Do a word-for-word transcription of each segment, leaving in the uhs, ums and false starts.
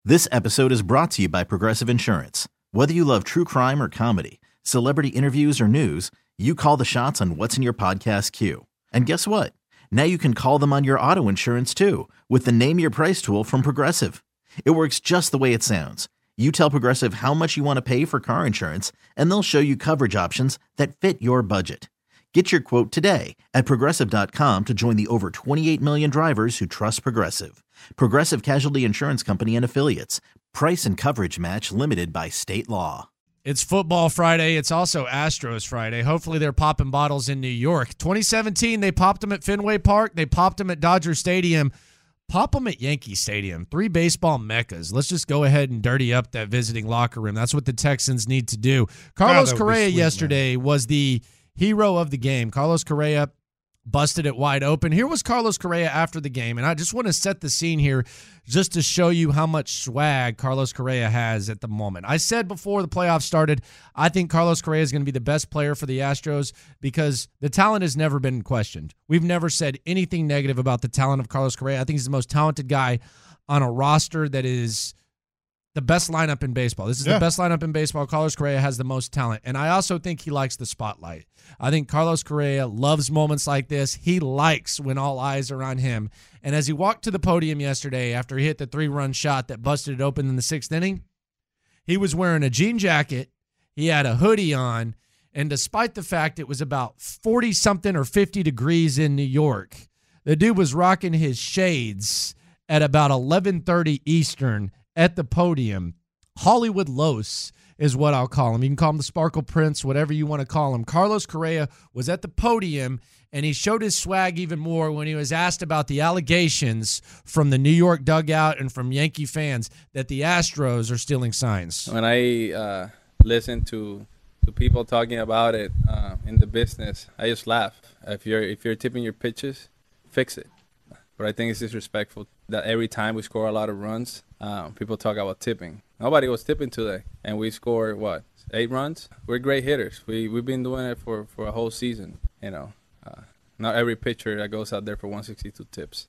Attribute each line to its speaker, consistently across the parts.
Speaker 1: This episode is brought to you by Progressive Insurance. Whether you love true crime or comedy, celebrity interviews or news, you call the shots on what's in your podcast queue. And guess what? Now you can call them on your auto insurance too with the Name Your Price tool from Progressive. It works just the way it sounds. You tell Progressive how much you want to pay for car insurance, and they'll show you coverage options that fit your budget. Get your quote today at Progressive dot com to join the over twenty-eight million drivers who trust Progressive. Progressive Casualty Insurance Company and Affiliates. Price and coverage match limited by state law.
Speaker 2: It's Football Friday. It's also Astros Friday. Hopefully they're popping bottles in New York. twenty seventeen, they popped them at Fenway Park. They popped them at Dodger Stadium. Pop them at Yankee Stadium. Three baseball meccas. Let's just go ahead and dirty up that visiting locker room. That's what the Texans need to do. Carlos
Speaker 3: God,
Speaker 2: Correa
Speaker 3: sweet,
Speaker 2: yesterday
Speaker 3: man.
Speaker 2: was the hero of the game. Carlos Correa busted it wide open. Here was Carlos Correa after the game, and I just want to set the scene here just to show you how much swag Carlos Correa has at the moment. I said before the playoffs started, I think Carlos Correa is going to be the best player for the Astros because the talent has never been questioned. We've never said anything negative about the talent of Carlos Correa. I think he's the most talented guy on a roster that is the best lineup in baseball. This is
Speaker 3: Yeah.
Speaker 2: the best lineup in baseball. Carlos Correa has the most talent, and I also think he likes the spotlight. I think Carlos Correa loves moments like this. He likes when all eyes are on him. And as he walked to the podium yesterday after he hit the three-run shot that busted it open in the sixth inning, he was wearing a jean jacket, he had a hoodie on, and despite the fact it was about forty-something or fifty degrees in New York, the dude was rocking his shades at about eleven thirty Eastern at the podium. Hollywood Los is what I'll call him. You can call him the Sparkle Prince, whatever you want to call him. Carlos Correa was at the podium, and he showed his swag even more when he was asked about the allegations from the New York dugout and from Yankee fans that the Astros are stealing signs.
Speaker 4: When I uh, listen to to people talking about it uh, in the business, I just laugh. If you're if you're tipping your pitches, fix it. But I think it's disrespectful that every time we score a lot of runs, um, people talk about tipping. Nobody was tipping today, and we scored, what, eight runs? We're great hitters. We, we've been doing it for, for a whole season, you know. Uh, not every pitcher that goes out there for one sixty-two tips.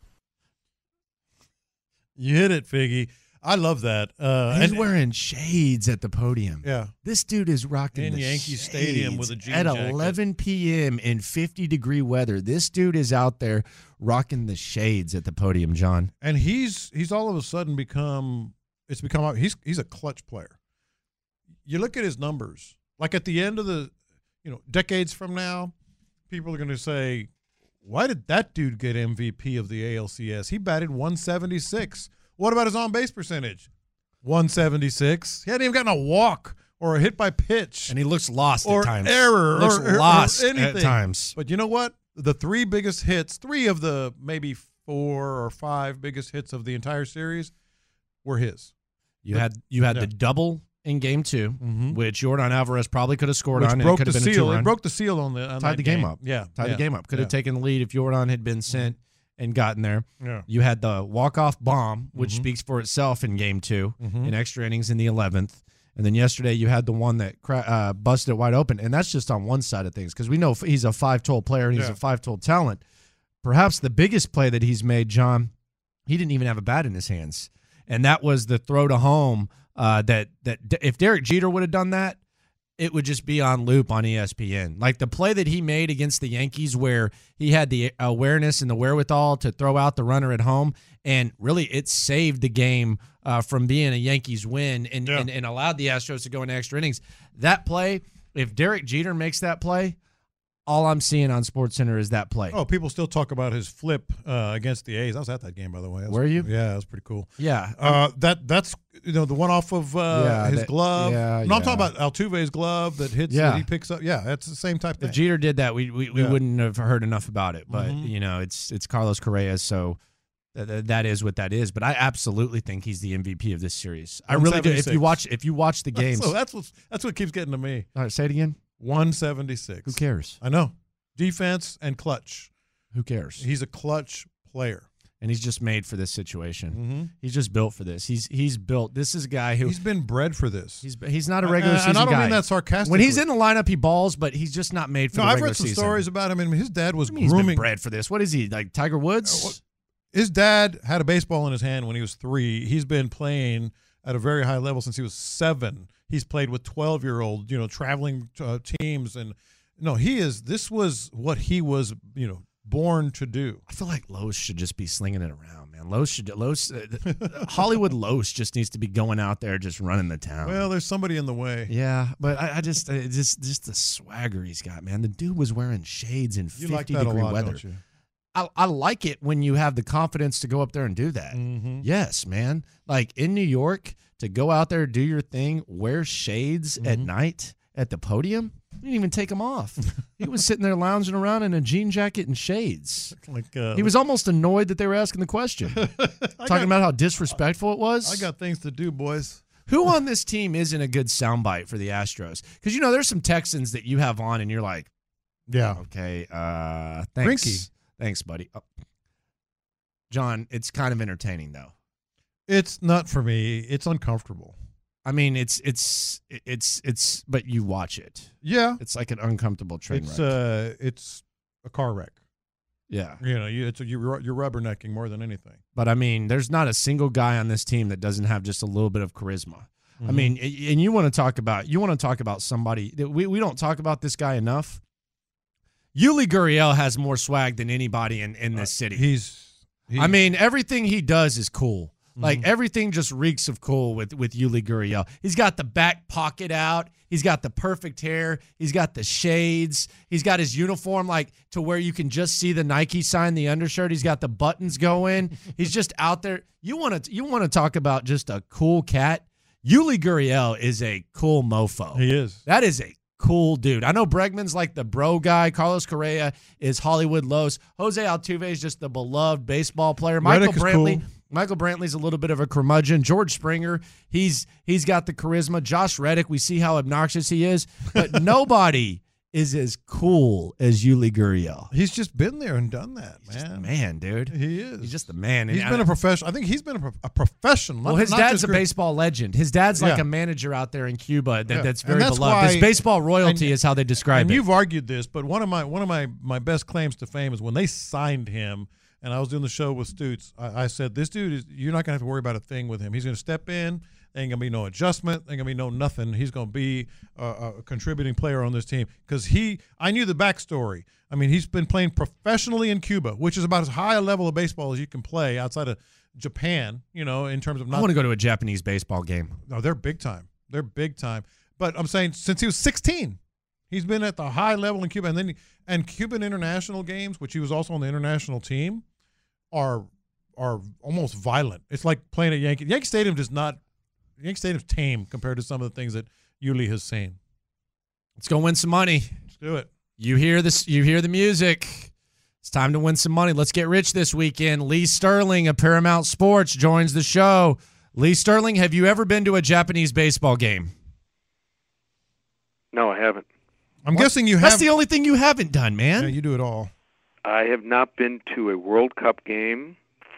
Speaker 3: You hit it, Figgy. I love that. Uh,
Speaker 2: He's
Speaker 3: and,
Speaker 2: wearing shades at the podium.
Speaker 3: Yeah.
Speaker 2: This dude is rocking
Speaker 3: In
Speaker 2: the
Speaker 3: Yankee
Speaker 2: shades
Speaker 3: Stadium with a jean
Speaker 2: at
Speaker 3: jacket.
Speaker 2: eleven p.m. in fifty-degree weather. This dude is out there rocking the shades at the podium, John.
Speaker 3: And he's he's all of a sudden become it's become he's he's a clutch player. You look at his numbers. Like at the end of the, you know, decades from now, people are going to say, "Why did that dude get M V P of the A L C S? He batted one seventy-six. What about his on-base percentage? one seventy-six. He hadn't even gotten a walk or a hit by pitch.
Speaker 2: And he looks lost
Speaker 3: or
Speaker 2: at times.
Speaker 3: error
Speaker 2: looks
Speaker 3: or, or-
Speaker 2: lost
Speaker 3: or anything.
Speaker 2: at times.
Speaker 3: But you know what? The three biggest hits, three of the maybe four or five biggest hits of the entire series were his.
Speaker 2: You had you had
Speaker 3: Yeah.
Speaker 2: the double in game two,
Speaker 3: Mhm.
Speaker 2: which Jordan Alvarez probably could have scored
Speaker 3: Which
Speaker 2: on.
Speaker 3: broke
Speaker 2: and it
Speaker 3: the
Speaker 2: could have been a
Speaker 3: seal.
Speaker 2: two-run.
Speaker 3: It broke the seal on the on
Speaker 2: Tied
Speaker 3: that
Speaker 2: the game up.
Speaker 3: Yeah,
Speaker 2: Tied
Speaker 3: yeah,
Speaker 2: the game up. Could
Speaker 3: yeah.
Speaker 2: have taken the lead if Jordan had been sent and gotten there.
Speaker 3: Yeah.
Speaker 2: You had the walk-off bomb, which
Speaker 3: Mhm.
Speaker 2: speaks for itself in game two,
Speaker 3: Mhm.
Speaker 2: in extra innings in the eleventh. And then yesterday you had the one that cra- uh, busted it wide open. And that's just on one side of things because we know f- he's a five-tool player and he's
Speaker 3: Yeah.
Speaker 2: a five-tool talent. Perhaps the biggest play that he's made, John, he didn't even have a bat in his hands. And that was the throw to home uh, that, that if Derek Jeter would have done that, it would just be on loop on E S P N. Like the play that he made against the Yankees where he had the awareness and the wherewithal to throw out the runner at home, and really it saved the game uh, from being a Yankees win and,
Speaker 3: Yeah.
Speaker 2: and, and allowed the Astros to go into extra innings. That play, if Derek Jeter makes that play, all I'm seeing on SportsCenter is that play.
Speaker 3: Oh, people still talk about his flip uh, against the A's. I was at that game, by the way. That was-
Speaker 2: Were you?
Speaker 3: Yeah, that was pretty cool.
Speaker 2: Yeah.
Speaker 3: Uh, that that's you know the one off of uh,
Speaker 2: Yeah,
Speaker 3: his
Speaker 2: that-
Speaker 3: glove.
Speaker 2: yeah,
Speaker 3: no, I'm
Speaker 2: yeah.
Speaker 3: talking about Altuve's glove that hits
Speaker 2: Yeah.
Speaker 3: that he picks up. Yeah, that's the same type
Speaker 2: If
Speaker 3: thing.
Speaker 2: Jeter did that, we we, we
Speaker 3: Yeah.
Speaker 2: wouldn't have heard enough about it. But
Speaker 3: Mhm.
Speaker 2: you know, it's it's Carlos Correa, so th- th- that is what that is. But I absolutely think he's the M V P of this series. I really do. If you
Speaker 3: one seventy-six.
Speaker 2: watch if you watch the games,
Speaker 3: So that's what that's what keeps getting to me.
Speaker 2: all right, say it again.
Speaker 3: one seventy-six.
Speaker 2: Who cares?
Speaker 3: I know. Defense and clutch.
Speaker 2: Who cares?
Speaker 3: He's a clutch player.
Speaker 2: And he's just made for this situation.
Speaker 3: Mm-hmm.
Speaker 2: He's just built for this. He's he's built. This is a guy who
Speaker 3: He's been bred for this.
Speaker 2: he's he's not a regular
Speaker 3: and,
Speaker 2: season
Speaker 3: and I don't
Speaker 2: guy.
Speaker 3: mean that sarcastically.
Speaker 2: When he's in the lineup, he balls, but he's just not made for
Speaker 3: no,
Speaker 2: the
Speaker 3: I've
Speaker 2: regular
Speaker 3: read some
Speaker 2: season.
Speaker 3: stories about him, and his dad was
Speaker 2: I mean, he's been
Speaker 3: grooming.
Speaker 2: bred for this. What is he, like Tiger Woods?
Speaker 3: Uh, what- His dad had a baseball in his hand when he was three. He's been playing at a very high level since he was seven. He's played with twelve-year-old, you know, traveling uh, teams. And, no, he is – this was what he was, you know, born to do.
Speaker 2: I feel like Los should just be slinging it around, man. Los should Los uh, Hollywood Los just needs to be going out there just running the town.
Speaker 3: Well, there's somebody in the way.
Speaker 2: Yeah, but I, I just uh, just just the swagger he's got, man. The dude was wearing shades in
Speaker 3: You
Speaker 2: fifty
Speaker 3: like that
Speaker 2: degree
Speaker 3: a lot,
Speaker 2: weather.
Speaker 3: don't you?
Speaker 2: I, I like it when you have the confidence to go up there and do that.
Speaker 3: Mm-hmm.
Speaker 2: Yes, man. Like in New York, to go out there, do your thing, wear shades
Speaker 3: Mm-hmm.
Speaker 2: at night at the podium. He didn't even take them off. He was sitting there lounging around in a jean jacket and shades.
Speaker 3: Like uh,
Speaker 2: He was almost annoyed that they were asking the question. Talking
Speaker 3: got-
Speaker 2: about how disrespectful it was.
Speaker 3: I got things to do, boys.
Speaker 2: Who on this team isn't a good soundbite for the Astros? Because, you know, there's some Texans that you have on and you're like,
Speaker 3: Yeah.
Speaker 2: okay, uh, thanks.
Speaker 3: Rinky.
Speaker 2: Thanks, buddy. Oh. John, it's kind of entertaining, though.
Speaker 3: It's not for me. It's uncomfortable.
Speaker 2: I mean, it's it's it's it's, but you watch it.
Speaker 3: Yeah.
Speaker 2: It's like an uncomfortable train
Speaker 3: It's
Speaker 2: wreck.
Speaker 3: uh, it's a car wreck.
Speaker 2: yeah,
Speaker 3: You know, you, it's a, you're, you're rubbernecking more than anything.
Speaker 2: but I mean, there's not a single guy on this team that doesn't have just a little bit of charisma. I
Speaker 3: Mhm.
Speaker 2: mean, a- and you want to talk about you want to talk about somebody that we we don't talk about this guy enough. Yuli Gurriel has more swag than anybody in in this city.
Speaker 3: He's. He,
Speaker 2: I mean, everything he does is cool. Like
Speaker 3: Mhm.
Speaker 2: everything just reeks of cool with with Yuli Gurriel. He's got the back pocket out. He's got the perfect hair. He's got the shades. He's got his uniform like to where you can just see the Nike sign, the undershirt. He's got the buttons going. He's just out there. You want to you want to talk about just a cool cat? Yuli Gurriel is a cool mofo.
Speaker 3: he is.
Speaker 2: That is a cool dude. I know Bregman's like the bro guy. Carlos Correa is Hollywood Los. Jose Altuve is just the beloved baseball player. Michael
Speaker 3: Reddick is
Speaker 2: Brantley.
Speaker 3: cool.
Speaker 2: Michael Brantley's a little bit of a curmudgeon. George Springer, he's he's got the charisma. Josh Reddick, we see how obnoxious he is, but nobody is as cool as Yuli Gurriel.
Speaker 3: He's just been there and done that,
Speaker 2: He's just a
Speaker 3: man.
Speaker 2: man, dude.
Speaker 3: He is.
Speaker 2: He's just a man.
Speaker 3: He's
Speaker 2: And
Speaker 3: been
Speaker 2: I-
Speaker 3: a professional. I think he's been a, pro- a professional.
Speaker 2: well,
Speaker 3: not-
Speaker 2: his
Speaker 3: not
Speaker 2: dad's
Speaker 3: just
Speaker 2: a
Speaker 3: gr-
Speaker 2: baseball legend. His dad's like
Speaker 3: Yeah.
Speaker 2: a manager out there in Cuba that,
Speaker 3: Yeah.
Speaker 2: that's
Speaker 3: And
Speaker 2: very
Speaker 3: that's
Speaker 2: beloved. His
Speaker 3: why-
Speaker 2: baseball royalty
Speaker 3: and-
Speaker 2: is how they describe
Speaker 3: And
Speaker 2: it.
Speaker 3: you've argued this, but one of my one of my my best claims to fame is when they signed him. And I was doing the show with Stutz. I, I said, this dude is, you're not going to have to worry about a thing with him. He's going to step in. There ain't going to be no adjustment. There ain't going to be no nothing. He's going to be a, a contributing player on this team. Because he, I knew the backstory. I mean, he's been playing professionally in Cuba, which is about as high a level of baseball as you can play outside of Japan, you know, in terms of
Speaker 2: I
Speaker 3: not.
Speaker 2: want to go to a Japanese baseball game.
Speaker 3: No, they're big time. They're big time. But I'm saying since he was sixteen, he's been at the high level in Cuba. And then and Cuban international games, which he was also on the international team, are are almost violent. It's like playing at Yankee. Yankee Stadium does not Yankee Stadium's tame compared to some of the things that Yuli has seen.
Speaker 2: Let's go win some money.
Speaker 3: Let's do it.
Speaker 2: You hear this? You hear the music. It's time to win some money. Let's get rich this weekend. Lee Sterling of Paramount Sports joins the show. Lee Sterling, have you ever been to a Japanese baseball game?
Speaker 5: No, I haven't.
Speaker 3: I'm guessing you
Speaker 2: That's
Speaker 3: have.
Speaker 2: the only thing you haven't done, man.
Speaker 3: Yeah, you do it all.
Speaker 5: I have not been to a World Cup game.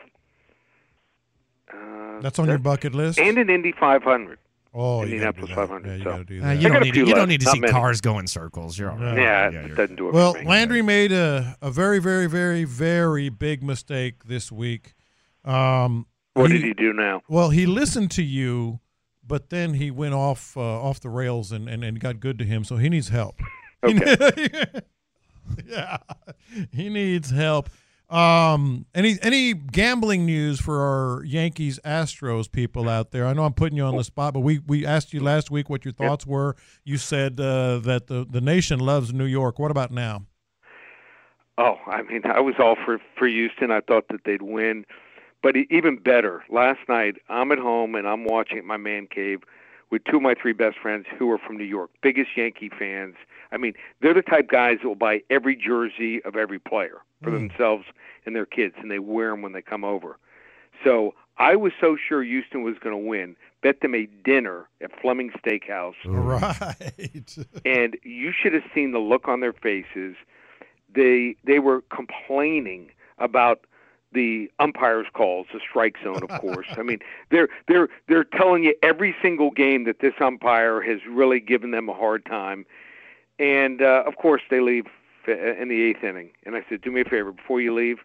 Speaker 5: Uh,
Speaker 3: That's on your bucket list.
Speaker 5: and an Indy five hundred.
Speaker 3: Oh, you gotta do
Speaker 5: Indianapolis
Speaker 3: that.
Speaker 5: five hundred,
Speaker 3: Yeah, you
Speaker 5: so.
Speaker 3: got to do
Speaker 2: Uh,
Speaker 3: that.
Speaker 2: you
Speaker 5: I
Speaker 2: don't
Speaker 5: got a
Speaker 2: need to,
Speaker 5: few
Speaker 2: you don't
Speaker 5: left,
Speaker 2: need to
Speaker 5: not
Speaker 2: see
Speaker 5: many.
Speaker 2: cars go in circles. You're all right.
Speaker 5: Yeah,
Speaker 2: you're
Speaker 5: it
Speaker 2: good.
Speaker 5: doesn't do it
Speaker 3: Well,
Speaker 5: for me.
Speaker 3: Landry made a, a very, very, very, very big mistake this week. Um,
Speaker 5: What did he do now?
Speaker 3: Well, he listened to you, but then he went off uh, off the rails and, and, and got good to him, so he needs help.
Speaker 5: Okay.
Speaker 3: Yeah, he needs help. Um, any any gambling news for our Yankees Astros people out there? I know I'm putting you on the spot, but we, we asked you last week what your thoughts were. You said uh, that the, the nation loves New York. What about now?
Speaker 5: Oh, I mean, I was all for, for Houston. I thought that they'd win. But e- even better, last night I'm at home and I'm watching at my man cave with two of my three best friends who are from New York, biggest Yankee fans. I mean, they're the type guys that will buy every jersey of every player for
Speaker 3: Mm.
Speaker 5: themselves and their kids, and they wear them when they come over. So I was so sure Houston was going to win. Bet them a dinner at Fleming Steakhouse.
Speaker 3: All right.
Speaker 5: And you should have seen the look on their faces. They they were complaining about the umpires' calls, the strike zone, of course. I mean, they're they're they're telling you every single game that this umpire has really given them a hard time. And uh, of course, they leave in the eighth inning. And I said, do me a favor before you leave,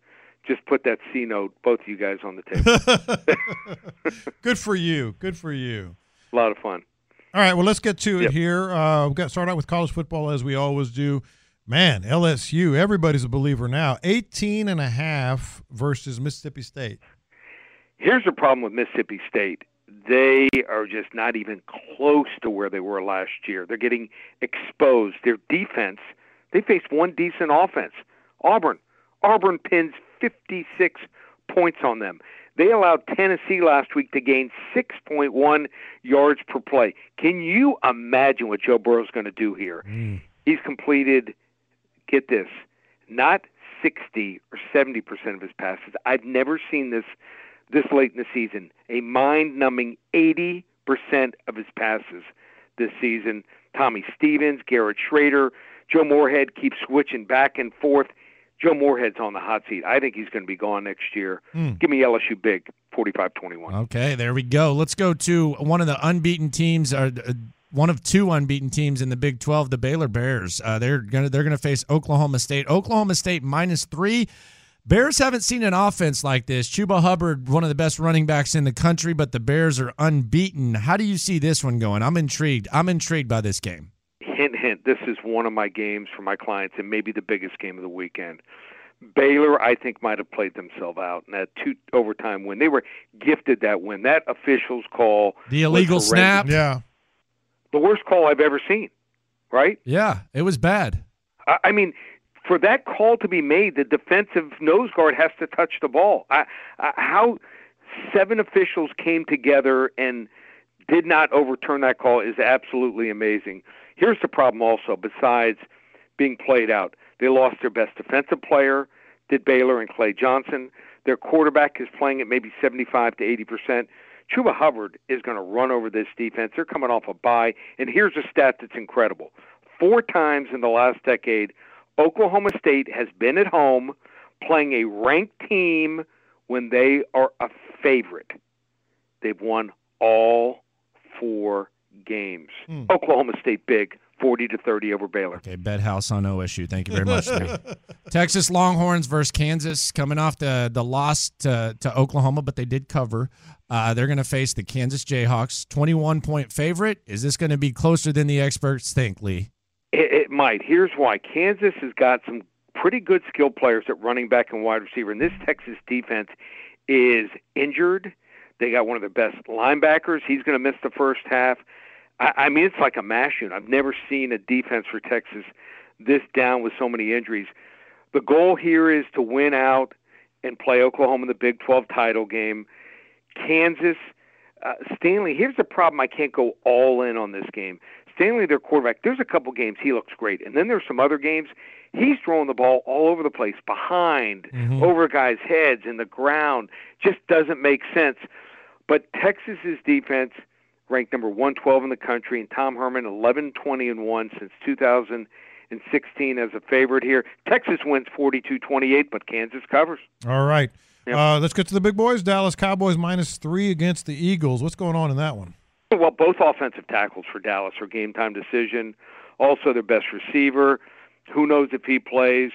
Speaker 5: just put that C note, both of you guys, on the table.
Speaker 3: Good for you. Good for you.
Speaker 5: A lot of fun.
Speaker 3: All right, well, let's get to
Speaker 5: Yep.
Speaker 3: it here. Uh, we've got to start out with college football as we always do. Man, L S U, everybody's a believer now. eighteen and a half versus Mississippi State.
Speaker 5: Here's the problem with Mississippi State. They are just not even close to where they were last year. They're getting exposed. Their defense, they faced one decent offense. Auburn. Auburn pins fifty-six points on them. They allowed Tennessee last week to gain six point one yards per play. Can you imagine what Joe Burrow's going to do here?
Speaker 3: Mm.
Speaker 5: He's completed, get this, not sixty or seventy percent of his passes. I've never seen this this late in the season. A mind-numbing eighty percent of his passes this season. Tommy Stevens, Garrett Schrader, Joe Moorhead keeps switching back and forth. Joe Moorhead's on the hot seat. I think he's going to be gone next year.
Speaker 3: Mm.
Speaker 5: Give me L S U big, forty-five twenty-one.
Speaker 2: Okay, there we go. Let's go to one of the unbeaten teams, or uh, one of two unbeaten teams in the Big twelve, the Baylor Bears. Uh, they're gonna they're gonna face Oklahoma State. Oklahoma State minus three. Bears haven't seen an offense like this. Chuba Hubbard, one of the best running backs in the country, but the Bears are unbeaten. How do you see this one going? I'm intrigued. I'm intrigued by this game.
Speaker 5: Hint, hint, this is one of my games for my clients and maybe the biggest game of the weekend. Baylor, I think, might have played themselves out in that two overtime win. They were gifted that win. That official's call.
Speaker 2: The illegal
Speaker 5: was
Speaker 2: snap.
Speaker 3: Yeah.
Speaker 5: The worst call I've ever seen, right?
Speaker 2: Yeah, it was bad.
Speaker 5: I, I mean, for that call to be made, the defensive nose guard has to touch the ball. I, I, how seven officials came together and did not overturn that call is absolutely amazing. Here's the problem also, besides being played out. They lost their best defensive player, did Baylor and Clay Johnson. Their quarterback is playing at maybe seventy-five to eighty percent. Chuba Hubbard is going to run over this defense. They're coming off a bye. And here's a stat that's incredible. Four times in the last decade, Oklahoma State has been at home playing a ranked team when they are a favorite. They've won all four games.
Speaker 3: Hmm.
Speaker 5: Oklahoma State big, forty to thirty over Baylor.
Speaker 2: Okay, bet house on O S U. Thank you very much, Lee. Texas Longhorns versus Kansas, coming off the, the loss to, to Oklahoma, but they did cover. Uh, they're going to face the Kansas Jayhawks, twenty-one point favorite. Is this going to be closer than the experts think, Lee?
Speaker 5: It, it might. Here's why. Kansas has got some pretty good skilled players at running back and wide receiver, and this Texas defense is injured. They got one of the best linebackers. He's going to miss the first half. I, I mean, it's like a mash unit. I've never seen a defense for Texas this down with so many injuries. The goal here is to win out and play Oklahoma in the Big twelve title game. Kansas, uh, Stanley, here's the problem. I can't go all in on this game. Stanley, their quarterback, there's a couple games he looks great. And then there's some other games he's throwing the ball all over the place, behind,
Speaker 3: Mm-hmm.
Speaker 5: over guys' heads, in the ground. Just doesn't make sense. But Texas's defense ranked number one twelve in the country, and Tom Herman eleven twenty and one since two thousand sixteen as a favorite here. Texas wins forty-two twenty-eight, but Kansas covers.
Speaker 3: All right.
Speaker 5: Yep.
Speaker 3: Uh, let's get to the big boys. Dallas Cowboys minus three against the Eagles. What's going on in that one?
Speaker 5: Well, both offensive tackles for Dallas are game-time decision. Also, their best receiver. Who knows if he plays?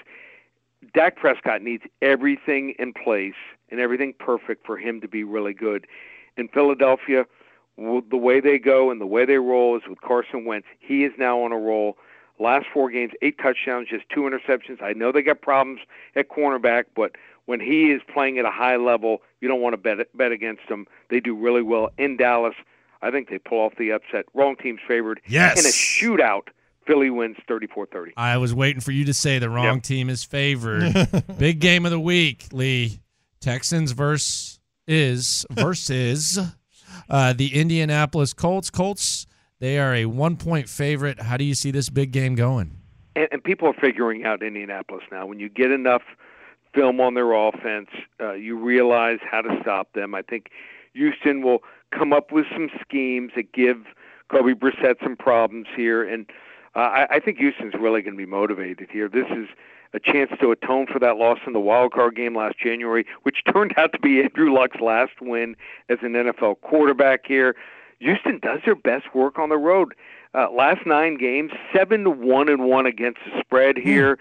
Speaker 5: Dak Prescott needs everything in place and everything perfect for him to be really good. In Philadelphia, the way they go and the way they roll is with Carson Wentz. He is now on a roll. Last four games, eight touchdowns, just two interceptions. I know they got problems at cornerback, but when he is playing at a high level, you don't want to bet bet against them. They do really well in Dallas. I think they pull off the upset. Wrong team's favored.
Speaker 2: Yes.
Speaker 5: In a shootout, Philly wins thirty-four thirty.
Speaker 2: I was waiting for you to say the wrong
Speaker 5: Yep.
Speaker 2: team is favored. Big game of the week, Lee. Texans versus is versus uh, the Indianapolis Colts. Colts, they are a one-point favorite. How do you see this big game going?
Speaker 5: And, and people are figuring out Indianapolis now. When you get enough film on their offense, uh, you realize how to stop them. I think Houston will come up with some schemes that give Kobe Brissett some problems here. And uh, I, I think Houston's really going to be motivated here. This is a chance to atone for that loss in the wild card game last January, which turned out to be Andrew Luck's last win as an N F L quarterback here. Houston does their best work on the road. Uh, last nine games, seven to one and one against the spread here.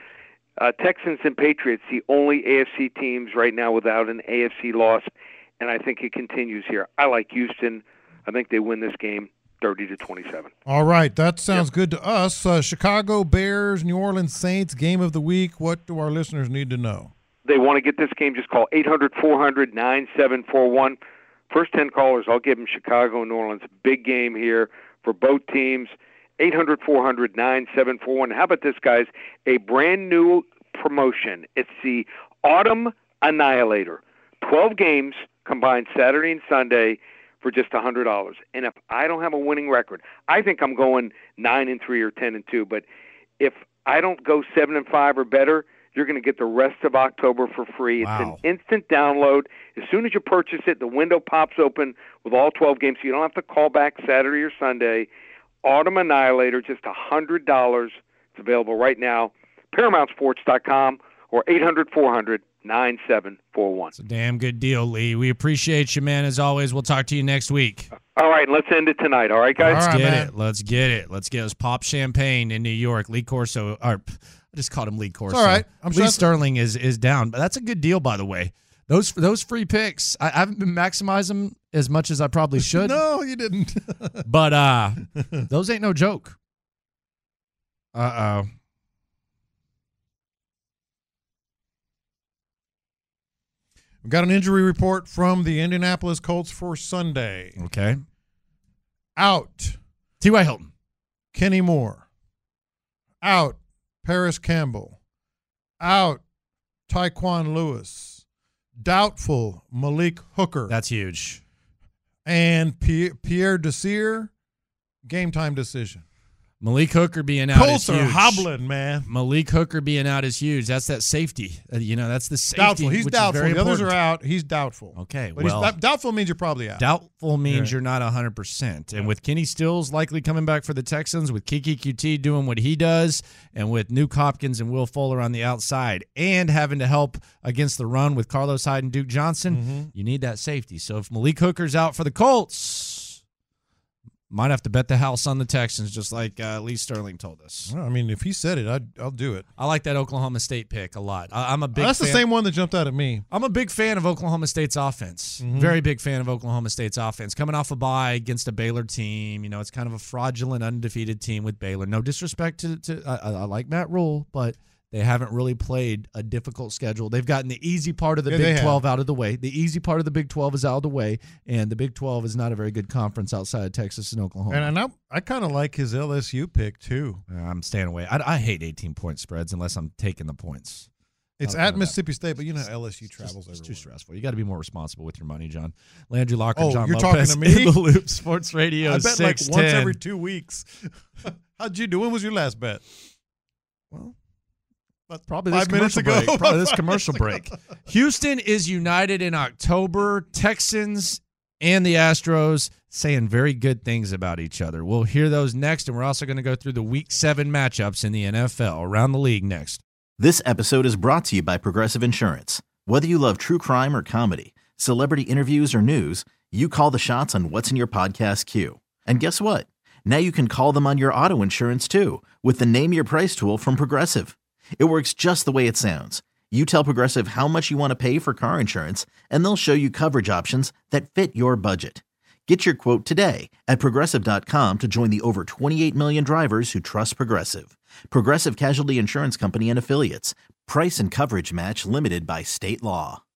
Speaker 5: Uh, Texans and Patriots, the only A F C teams right now without an A F C loss, and I think it continues here. I like Houston. I think they win this game thirty to twenty-seven.
Speaker 3: All right, that sounds
Speaker 5: Yep.
Speaker 3: good to us. Uh, Chicago Bears, New Orleans Saints, game of the week. What do our listeners need to know?
Speaker 5: They want to get this game, just call eight hundred, four hundred, nine seven four one. First ten callers, I'll give them Chicago and New Orleans. Big game here for both teams. eight hundred, four hundred, nine seven four one. How about this, guys? A brand new promotion. It's the Autumn Annihilator. twelve games combined Saturday and Sunday for just one hundred dollars. And if I don't have a winning record, I think I'm going nine and three or ten and two. But if I don't go seven and five or better, you're going to get the rest of October for free.
Speaker 2: Wow.
Speaker 5: It's an instant download. As soon as you purchase it, the window pops open with all twelve games, so you don't have to call back Saturday or Sunday. Autumn Annihilator, just one hundred dollars. It's available right now. Paramount Sports dot com or eight hundred, four hundred, nine seven four one.
Speaker 2: It's a damn good deal, Lee. We appreciate you, man, as always. We'll talk to you next week.
Speaker 5: All right, let's end it tonight. All right, guys?
Speaker 3: All
Speaker 2: Let's
Speaker 3: right,
Speaker 2: get
Speaker 3: man.
Speaker 2: it. Let's get it. Let's get us pop champagne in New York. Lee Corso, or I just called him Lee Corso.
Speaker 3: all right. I'm
Speaker 2: Lee
Speaker 3: sure that's-
Speaker 2: Sterling is is down, but that's a good deal, by the way. Those those free picks, I, I haven't been maximizing them as much as I probably should.
Speaker 3: No, you didn't.
Speaker 2: But uh, those ain't no joke. Uh oh.
Speaker 3: We've got an injury report from the Indianapolis Colts for Sunday.
Speaker 2: Okay.
Speaker 3: Out,
Speaker 2: T Y. Hilton.
Speaker 3: Kenny Moore. Out, Paris Campbell. Out, Tyquan Lewis. Doubtful, Malik Hooker.
Speaker 2: That's huge.
Speaker 3: and Pierre, Pierre Desir, game time decision.
Speaker 2: Malik Hooker being out
Speaker 3: Colts
Speaker 2: is
Speaker 3: are
Speaker 2: huge.
Speaker 3: hobbling, man.
Speaker 2: Malik Hooker being out is huge. That's that safety. Uh, you know, that's the safety.
Speaker 3: Doubtful. He's
Speaker 2: which is
Speaker 3: doubtful.
Speaker 2: very
Speaker 3: The others
Speaker 2: important.
Speaker 3: are out. He's doubtful.
Speaker 2: Okay,
Speaker 3: But
Speaker 2: well,
Speaker 3: he's, doubtful means you're probably out.
Speaker 2: doubtful means
Speaker 3: Yeah.
Speaker 2: you're not one hundred percent. And with Kenny Stills likely coming back for the Texans, with Kiki Q T doing what he does, and with Nuke Hopkins and Will Fuller on the outside, and having to help against the run with Carlos Hyde and Duke Johnson,
Speaker 3: Mm-hmm.
Speaker 2: you need that safety. So if Malik Hooker's out for the Colts, might have to bet the house on the Texans, just like uh, Lee Sterling told us.
Speaker 3: Well, I mean, if he said it, I'd, I'll do it.
Speaker 2: I like that Oklahoma State pick a lot. I, I'm a big
Speaker 3: That's
Speaker 2: fan.
Speaker 3: the same one that jumped out at me.
Speaker 2: I'm a big fan of Oklahoma State's offense.
Speaker 3: Mhm.
Speaker 2: Very big fan of Oklahoma State's offense. Coming off a bye against a Baylor team, you know, it's kind of a fraudulent, undefeated team with Baylor. No disrespect to, to I, I like Matt Rule, but they haven't really played a difficult schedule. They've gotten the easy part of the
Speaker 3: Yeah, they
Speaker 2: Big
Speaker 3: have.
Speaker 2: twelve out of the way. The easy part of the Big twelve is out of the way, and the Big twelve is not a very good conference outside of Texas and Oklahoma.
Speaker 3: And, and I, I kind of like his L S U pick, too.
Speaker 2: Uh, I'm staying away. I, I hate eighteen-point spreads unless I'm taking the points.
Speaker 3: It's
Speaker 2: I don't know
Speaker 3: at
Speaker 2: that.
Speaker 3: Mississippi State, but you know how L S U
Speaker 2: It's
Speaker 3: travels
Speaker 2: just- It's too
Speaker 3: everywhere.
Speaker 2: stressful. You got to be more responsible with your money, John. Landry Locker,
Speaker 3: Oh,
Speaker 2: John
Speaker 3: you're
Speaker 2: Lopez,
Speaker 3: talking to me?
Speaker 2: in the Loop Sports Radio
Speaker 3: I bet like
Speaker 2: six
Speaker 3: once
Speaker 2: ten.
Speaker 3: every two weeks. How'd you do? When was your last bet?
Speaker 2: Well,
Speaker 3: About
Speaker 2: probably
Speaker 3: five
Speaker 2: this
Speaker 3: minutes
Speaker 2: commercial
Speaker 3: ago.
Speaker 2: break. Probably this
Speaker 3: Five
Speaker 2: commercial
Speaker 3: minutes
Speaker 2: break.
Speaker 3: ago.
Speaker 2: Houston is united in October. Texans and the Astros saying very good things about each other. We'll hear those next, and we're also going to go through the Week seven matchups in the N F L around the league next.
Speaker 1: This episode is brought to you by Progressive Insurance. Whether you love true crime or comedy, celebrity interviews or news, you call the shots on what's in your podcast queue. And guess what? Now you can call them on your auto insurance too with the Name Your Price tool from Progressive. It works just the way it sounds. You tell Progressive how much you want to pay for car insurance, and they'll show you coverage options that fit your budget. Get your quote today at Progressive dot com to join the over twenty-eight million drivers who trust Progressive. Progressive Casualty Insurance Company and Affiliates. Price and coverage match limited by state law.